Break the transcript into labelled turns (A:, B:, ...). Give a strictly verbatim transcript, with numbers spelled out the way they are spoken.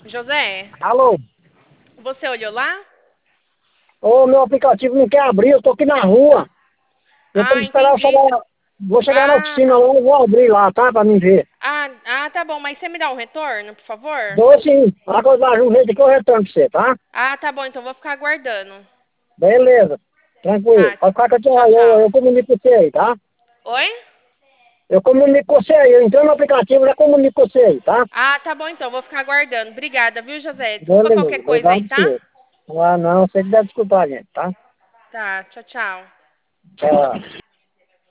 A: José,
B: Alô?
A: você olhou lá?
B: Ô, meu aplicativo não quer abrir, eu tô aqui na rua. Eu tenho
A: Ah,
B: que esperar eu
A: entendi.
B: chegar. Vou chegar na
A: Ah,
B: oficina lá e vou abrir lá, tá? Pra mim ver.
A: ah, ah, tá bom, mas você me dá um retorno, por favor?
B: Dou sim. A coisa vai um jeito que eu retorno pra você, tá?
A: Ah, tá bom, então vou ficar aguardando.
B: Beleza. Tranquilo.
A: Tá,
B: Pode ficar que eu, te-
A: tchau,
B: eu,
A: tchau.
B: eu comunico com você aí, tá?
A: Oi?
B: Eu comunico com você aí. Eu entrei no aplicativo e já comunico com você aí, tá?
A: Ah, tá bom, então, vou ficar aguardando. Obrigada, viu, José? Desculpa
B: Beleza.
A: qualquer coisa
B: Obrigado
A: aí,
B: por
A: tá?
B: você. Ah, não. Você que deve desculpar, gente, tá?
A: Tá, tchau, tchau.
B: Tchau.